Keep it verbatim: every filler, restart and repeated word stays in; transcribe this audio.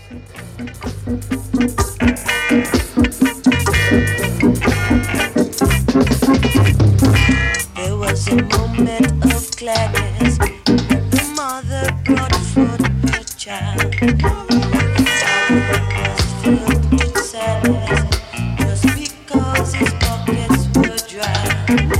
There was a moment of gladness when the mother brought forth her child. The child was filled with sadness just because his pockets were dry.